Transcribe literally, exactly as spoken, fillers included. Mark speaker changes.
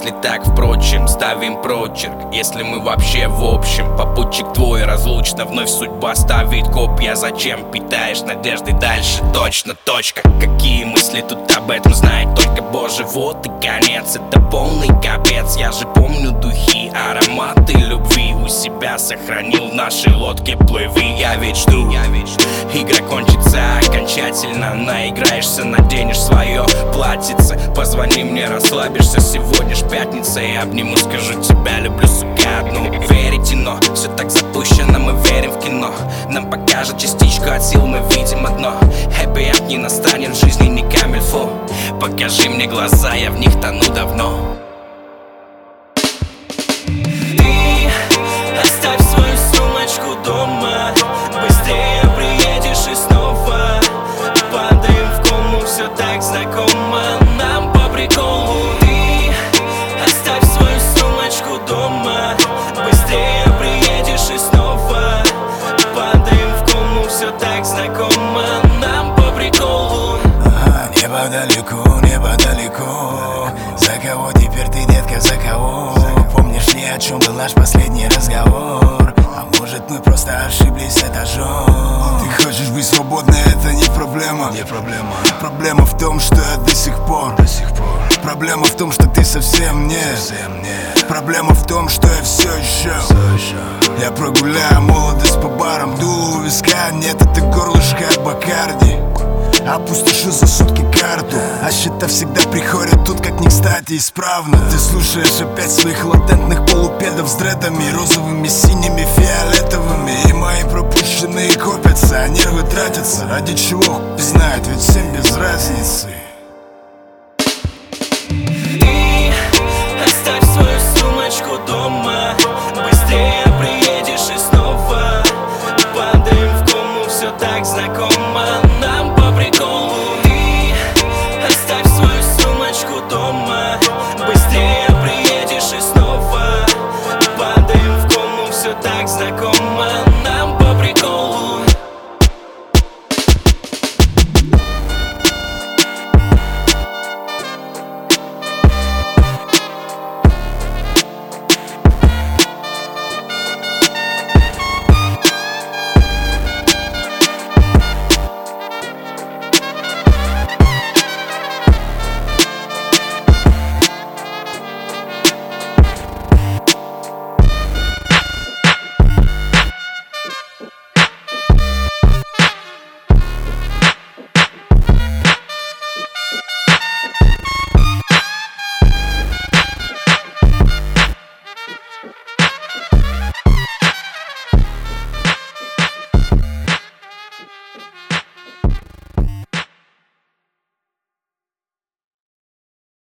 Speaker 1: если так, впрочем, ставим прочерк. Если мы вообще в общем, попутчик твой разлучно, вновь судьба ставит копья. Зачем питаешь надежды дальше? Точно точка. Какие мысли тут об этом знает только Боже. Вот и конец, это полный капец. Я же помню духи, ароматы любви у себя сохранил в нашей лодке, плыви. Я ведь жду, я ведь жду. Игра кончится окончательно, наиграешься, наденешь свое платьице. Позвони мне, расслабишься, сегодня ж пятница. Я обниму, скажу, тебя люблю, сука, одну. Верите, но все так запущено, мы верим в кино. Нам покажет частичку от сил, мы видим одно. Happy end не настанет в жизни ни камильфо. Покажи мне глаза, я в них тону давно.
Speaker 2: Ты оставь свою сумочку дома, быстрее приедешь и снова падаем в кому, все так знакомо нам по приколу. Ты оставь свою сумочку дома, быстрее приедешь и снова падаем в кому, все так знакомо нам по приколу.
Speaker 3: А, небо далеко, небо далеко. За кого теперь ты, детка, за кого? Помнишь ли, о чем был наш последний разговор? А может, мы просто ошиблись этажом? Ты хочешь быть свободной, это не проблема. Не проблема. Проблема в том, что я до сих пор, до сих пор. Проблема в том, что ты совсем не, совсем не. Проблема в том, что я все еще, все еще. Я прогуляю молодость по барам, дуло у виска, нет, это горлышко от Бакарди. Опустошу за сутки карту, а счета всегда приходят тут как ни кстати исправно. Ты слушаешь опять своих латентных полупедов с дредами, розовыми, синими, фиолетовыми. И мои пропущенные копятся, а нервы тратятся. Ради чего хуй знает, ведь всем без разницы.